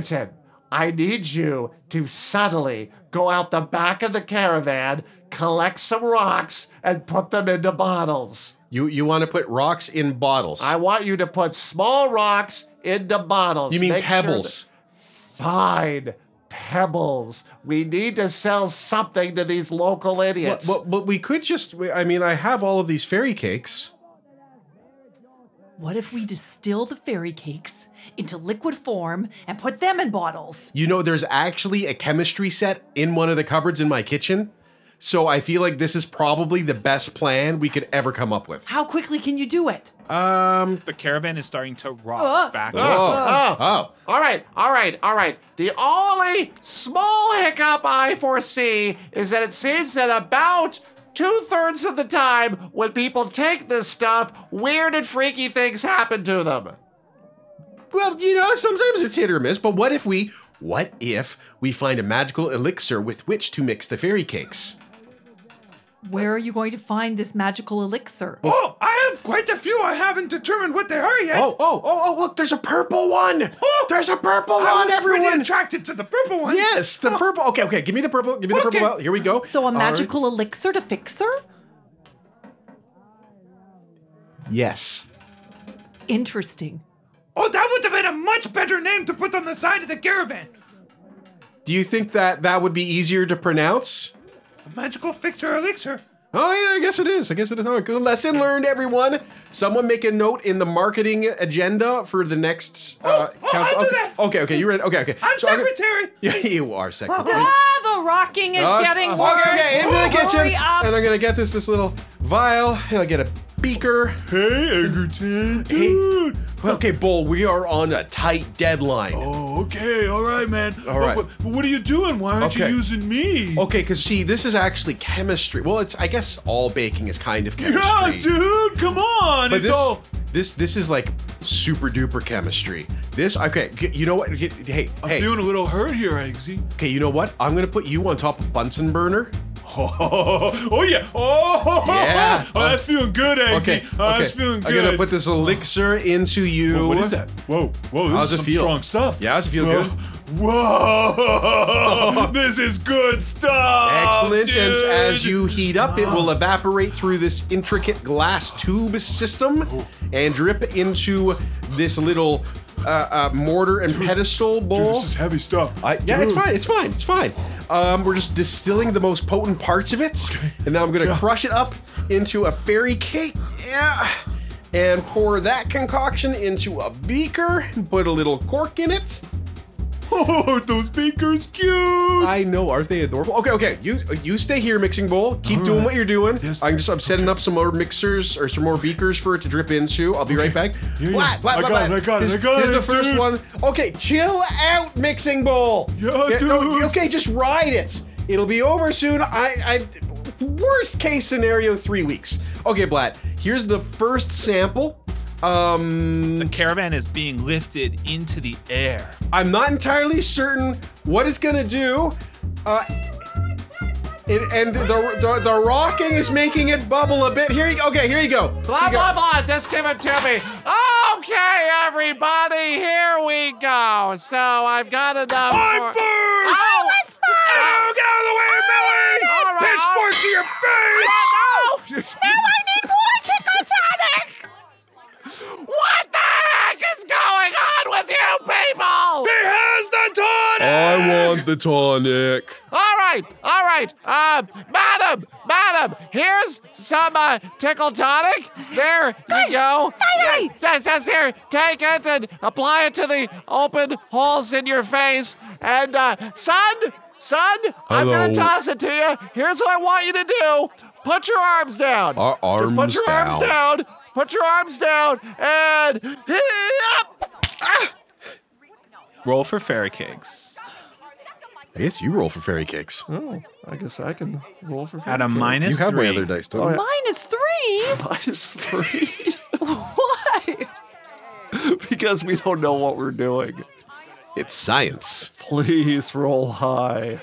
S6: Skeleton, I need you to subtly go out the back of the caravan, collect some rocks, and put them into bottles.
S7: You want to put rocks in bottles?
S6: I want you to put small rocks into bottles.
S7: You mean
S6: Make
S7: pebbles?
S6: Fine. Pebbles. We need to sell something to these local idiots.
S7: But we could just... I have all of these fairy cakes.
S4: What if we distill the fairy cakes into liquid form and put them in bottles?
S7: You know, there's actually a chemistry set in one of the cupboards in my kitchen. So I feel like this is probably the best plan we could ever come up with.
S4: How quickly can you do it?
S5: The caravan is starting to rock back and forth.
S6: Oh. All right. The only small hiccup I foresee is that it seems that about 2/3 of the time when people take this stuff, weird and freaky things happen to them.
S7: Well, you know, sometimes it's hit or miss, but what if we find a magical elixir with which to mix the fairy cakes?
S4: Where are you going to find this magical elixir?
S9: Oh, I have quite a few. I haven't determined what they are yet.
S7: Oh, look, there's a purple one. There's a purple one, everyone.
S9: Pretty attracted to the purple one.
S7: Yes, the purple. Okay, give me the purple. Give me the purple. Well, here we go.
S4: So a magical elixir to fix her?
S7: Yes.
S4: Interesting.
S9: Oh, that would have been a much better name to put on the side of the caravan.
S7: Do you think that would be easier to pronounce?
S9: A magical fixer elixir.
S7: Oh, yeah, I guess it is. Oh, good lesson learned, everyone. Someone make a note in the marketing agenda for the next council.
S9: I'll do that.
S7: Okay, you ready? Okay.
S9: I'm secretary.
S7: Yeah, you are secretary.
S10: The rocking is getting worse.
S7: Okay, into the kitchen.
S10: Hurry up.
S7: And I'm going to get this little vial, and I'll get a beaker.
S9: Hey, Egerton. Dude.
S7: Okay, Bull, we are on a tight deadline.
S9: Oh, okay. All right, man.
S7: All right.
S9: But what are you doing? Why aren't you using me?
S7: Okay, because see, this is actually chemistry. Well, I guess all baking is kind of chemistry.
S9: Yeah, dude, come on.
S7: But this is like super duper chemistry. Okay, you know what? Hey,
S9: I'm feeling a little hurt here, Eggsy.
S7: Okay, you know what? I'm gonna put you on top of Bunsen burner.
S9: Oh yeah.
S7: Yeah.
S9: Oh, that's feeling good, Eggsy.
S7: Okay.
S9: That's feeling good.
S7: I'm gonna put this elixir into you.
S9: Whoa, what is that? Whoa, this is some strong stuff.
S7: Yeah, does it feel good?
S9: Whoa! This is good stuff.
S7: Excellent.
S9: Dude.
S7: And as you heat up, it will evaporate through this intricate glass tube system and drip into this little mortar and pedestal bowl.
S9: Dude, this is heavy stuff.
S7: Yeah, it's fine. We're just distilling the most potent parts of it, and now I'm gonna crush it up into a fairy cake. Yeah. And pour that concoction into a beaker, put a little cork in it.
S9: Oh, those beakers cute.
S7: I know, aren't they adorable? Okay. You stay here, mixing bowl. Keep doing what you're doing.
S9: Yes.
S7: I'm setting up some more mixers or some more beakers for it to drip into. I'll be right back.
S9: I got it.
S7: Here's the first one. Okay, chill out, mixing bowl.
S9: Yeah, dude.
S7: Okay, just ride it. It'll be over soon. Worst case scenario, 3 weeks. Okay, Blatt. Here's the first sample.
S5: The caravan is being lifted into the air.
S7: I'm not entirely certain what it's gonna do. The rocking is making it bubble a bit. Here you go.
S6: Blah, just give it to me. Okay, everybody, here we go. So I've got enough.
S9: I'm first!
S6: Oh,
S10: It's fine.
S9: Oh, get out of the way, Millie!
S6: All right,
S9: Pitchfork to your face!
S10: Now I need more tickle tonic.
S6: What the heck is going on with you people?
S9: He has the tonic!
S7: I want the tonic.
S6: All right. Madam, here's some tickle tonic. There you go.
S10: Finally.
S6: Just here, take it and apply it to the open holes in your face. And son, I'm gonna toss it to you. Here's what I want you to do. Put your arms down. Just put your arms down. Put your arms down and
S5: Roll for fairy cakes.
S7: I guess you roll for fairy cakes.
S6: Oh, I guess I can roll for
S5: At a minus
S7: You have
S5: 3.
S7: my other dice, don't you?
S10: -3.
S6: -3.
S10: Why?
S6: Because we don't know what we're doing.
S7: It's science.
S6: Please roll high.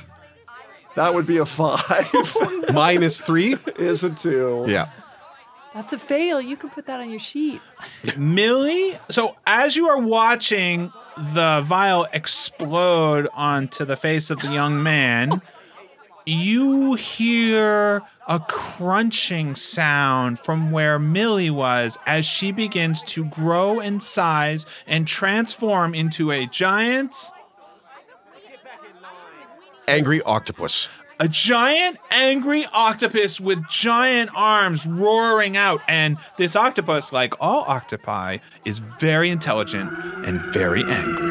S6: That would be a 5.
S7: -3
S6: is a 2.
S7: Yeah.
S4: That's a fail. You can put that on your sheet.
S5: Millie, so as you are watching the vial explode onto the face of the young man, you hear a crunching sound from where Millie was as she begins to grow in size and transform into a giant...
S7: Angry octopus.
S5: A giant angry octopus with giant arms roaring out. And this octopus, like all octopi, is very intelligent and very angry.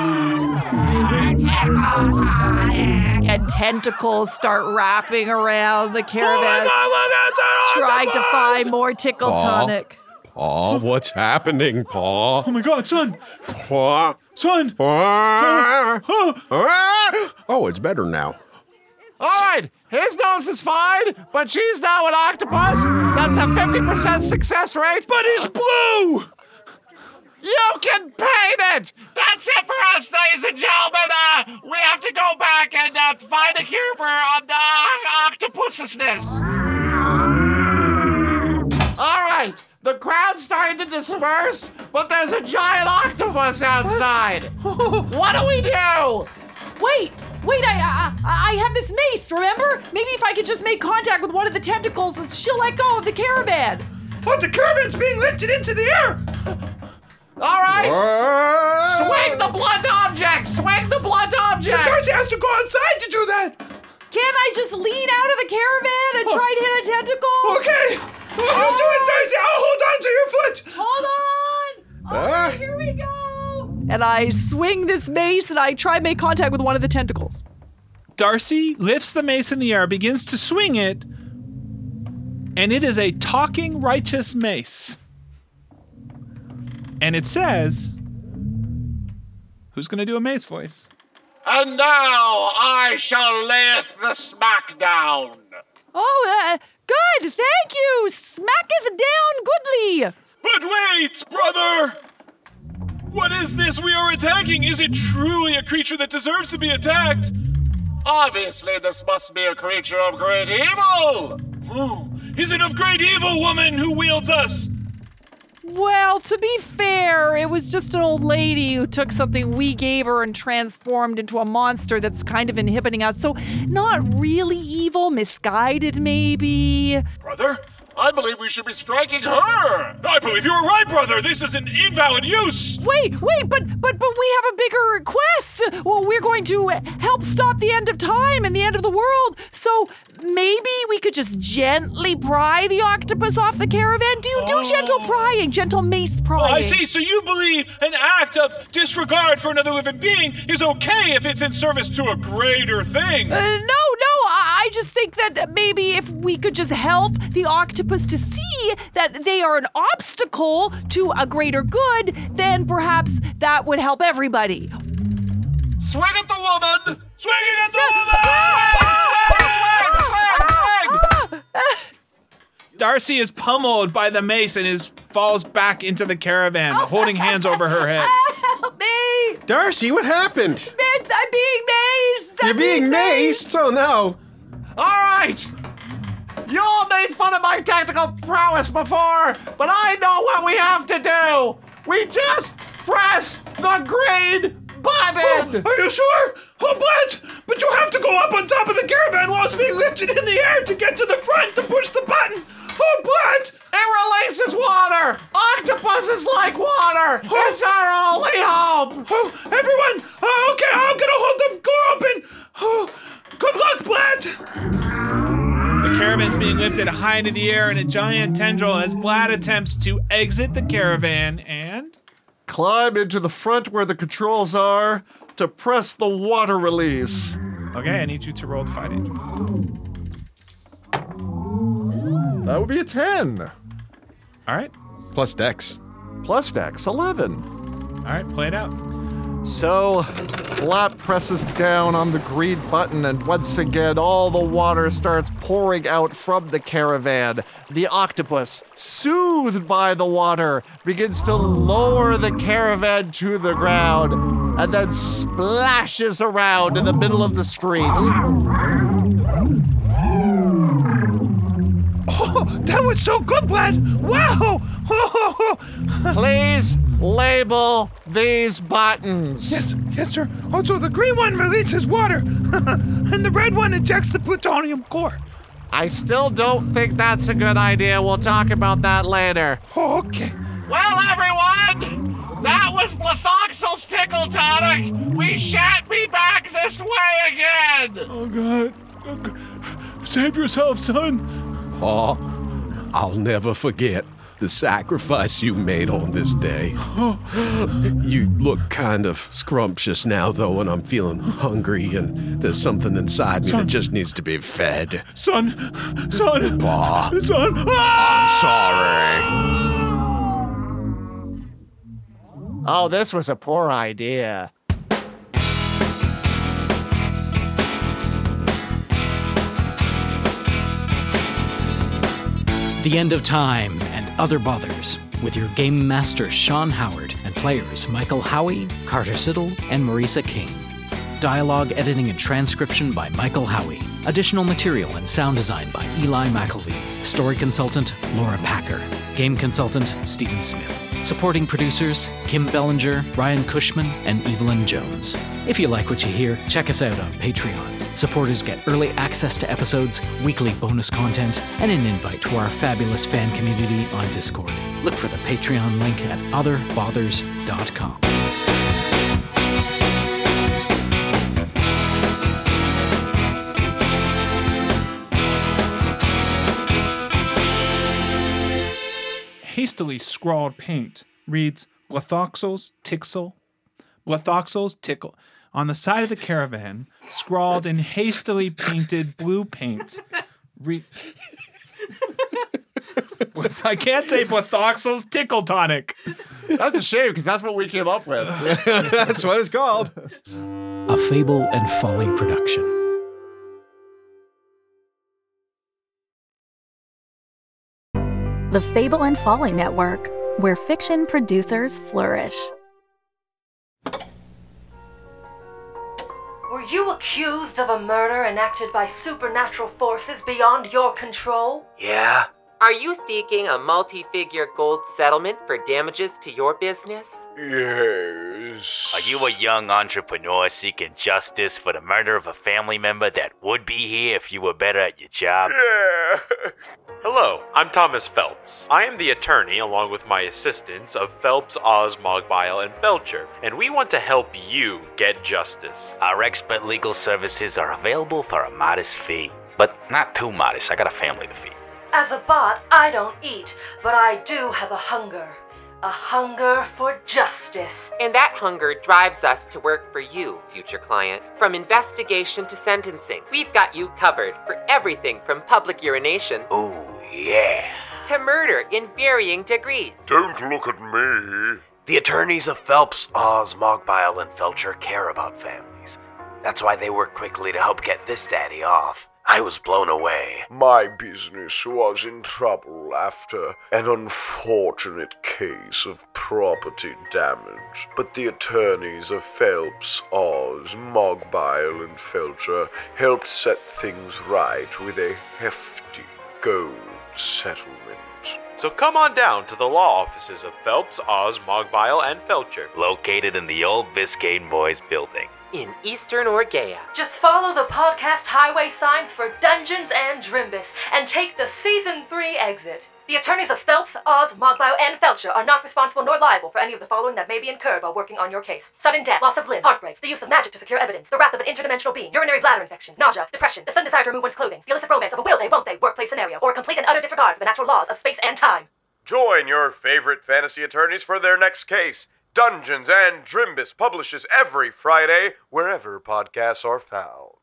S4: And tentacles start wrapping around the caravan, trying to find more tickle tonic.
S7: Paw, what's happening, Paw?
S5: Oh my God, son!
S7: Paw.
S5: Son!
S7: Oh, it's better now.
S6: All right, his nose is fine, but she's now an octopus. That's a 50% success rate.
S9: But it's blue!
S6: You can paint it! That's it for us, ladies and gentlemen. We have to go back and find a cure for octopusness. All right, the crowd's starting to disperse, but there's a giant octopus outside. What do we do?
S4: Wait, I have this mace, remember? Maybe if I could just make contact with one of the tentacles, she'll let go of the caravan.
S9: Oh, the caravan's being lifted into the air!
S6: All right, swing the blunt object,
S9: Darcy has to go outside to do that!
S4: Can't I just lean out of the caravan and try to hit a tentacle?
S9: Okay! I'll do it, Darcy! I'll hold on to your foot!
S4: Hold on! Here we go! And I swing this mace and I try to make contact with one of the tentacles.
S5: Darcy lifts the mace in the air, begins to swing it, and it is a talking righteous mace. And it says, who's going to do a mace voice?
S6: And now I shall layeth the smackdown.
S4: Oh, good, thank you. Smacketh down goodly.
S9: But wait, brother! What is this we are attacking? Is it truly a creature that deserves to be attacked?
S6: Obviously, this must be a creature of great evil.
S9: Oh, is it of great evil, woman who wields us?
S4: Well, to be fair, it was just an old lady who took something we gave her and transformed into a monster that's kind of inhibiting us. So, not really evil, misguided maybe.
S9: Brother?
S6: I believe we should be striking her.
S9: I believe you were right, brother. This is an invalid use.
S4: Wait, but we have a bigger quest. Well, we're going to help stop the end of time and the end of the world. So maybe we could just gently pry the octopus off the caravan. Do gentle prying, gentle mace prying.
S9: Oh, I see. So you believe an act of disregard for another living being is okay if it's in service to a greater thing.
S4: No. I just think that maybe if we could just help the octopus to see that they are an obstacle to a greater good, then perhaps that would help everybody.
S6: Swing at the woman!
S9: Swinging at the woman!
S6: Swing!
S5: Darcy is pummeled by the mace and falls back into the caravan, holding hands over her head.
S4: Help me!
S7: Darcy, what happened?
S4: I'm being maced!
S7: You're being maced? Oh no.
S6: All right! You all made fun of my tactical prowess before, but I know what we have to do! We just press the green button!
S9: Are you sure? Oh, Blanche! But you have to go up on top of the caravan while it's being lifted in the air to get to the front to push the button! Oh, Blanche!
S6: It releases water! Octopuses like water! It's our only hope!
S9: Oh, everyone! Okay, I'm gonna hold the door open! Oh, good luck, Blanche!
S5: The caravan's being lifted high into the air in a giant tendril as Vlad attempts to exit the caravan and...
S6: climb into the front where the controls are to press the water release.
S5: Okay, I need you to roll the fighting.
S6: That would be a 10.
S5: All right.
S7: Plus Dex.
S6: Plus Dex, 11.
S5: All right, play it out.
S6: So, Flat presses down on the green button, and once again, all the water starts pouring out from the caravan. The octopus, soothed by the water, begins to lower the caravan to the ground, and then splashes around in the middle of the street.
S9: Oh, That was so good, Vlad. Wow.
S6: Please label these buttons.
S9: Yes, sir. Also, the green one releases water, and the red one ejects the plutonium core.
S6: I still don't think that's a good idea. We'll talk about that later.
S9: Okay.
S6: Well, everyone, that was Blethoxel's Tickle Tonic. We shan't be back this way again.
S9: Oh, God. Save yourself, son.
S7: Oh, I'll never forget the sacrifice you made on this day. You look kind of scrumptious now, though, and I'm feeling hungry, and there's something inside me that just needs to be fed.
S9: Son.
S7: Pa,
S9: Son.
S7: I'm sorry.
S6: Oh, this was a poor idea.
S3: The End of Time and Other Bothers, with your game master Sean Howard and players Michael Howie, Carter Siddle, and Marisa King. Dialogue editing and transcription by Michael Howie. Additional material and sound design by Eli McElvey. Story consultant Laura Packer. Game consultant Stephen Smith. Supporting producers Kim Bellinger, Ryan Cushman, and Evelyn Jones. If you like what you hear, check us out on Patreon. Supporters get early access to episodes, weekly bonus content, and an invite to our fabulous fan community on Discord. Look for the Patreon link at otherbothers.com.
S5: Hastily scrawled paint reads Blethoxel's Tickle. Blethoxel's Tickle. On the side of the caravan, scrawled in hastily painted blue paint. I can't say Blethoxel's Tickle Tonic.
S6: That's a shame, because that's what we came up with.
S7: That's what it's called.
S3: A Fable and Folly production.
S1: The Fable and Folly Network, where fiction producers flourish.
S11: Were you accused of a murder enacted by supernatural forces beyond your control?
S12: Yeah.
S13: Are you seeking a multi-figure gold settlement for damages to your business?
S12: Yes.
S14: Are you a young entrepreneur seeking justice for the murder of a family member that would be here if you were better at your job?
S12: Yeah. Hello, I'm Thomas Phelps. I am the attorney, along with my assistants, of Phelps, Oz, Mogbile, and Felcher, and we want to help you get justice.
S14: Our expert legal services are available for a modest fee, but not too modest. I got a family to feed.
S11: As a bot, I don't eat, but I do have a hunger. A hunger for justice.
S13: And that hunger drives us to work for you, future client. From investigation to sentencing, we've got you covered for everything from public urination.
S14: Ooh, yeah.
S13: To murder in varying degrees.
S12: Don't look at me.
S14: The attorneys of Phelps, Oz, Mogbile, and Felcher care about families. That's why they work quickly to help get this daddy off. I was blown away.
S12: My business was in trouble after an unfortunate case of property damage, but the attorneys of Phelps, Oz, Mogbile, and Felcher helped set things right with a hefty gold settlement. So come on down to the law offices of Phelps, Oz, Mogbile, and Felcher,
S14: located in the old Biscayne Boys building
S13: in Eastern Orgea.
S11: Just follow the podcast highway signs for Dungeons and Drimbus and take the Season 3 exit. The attorneys of Phelps, Oz, Mogbile, and Felcher are not responsible nor liable for any of the following that may be incurred while working on your case: sudden death, loss of limb, heartbreak, the use of magic to secure evidence, the wrath of an interdimensional being, urinary bladder infections, nausea, depression, the sudden desire to remove one's clothing, the illicit romance of a will they, won't they workplace scenario, or complete and utter disregard for the natural laws of space and time.
S12: Join your favorite fantasy attorneys for their next case. Dungeons and Drimbus publishes every Friday wherever podcasts are found.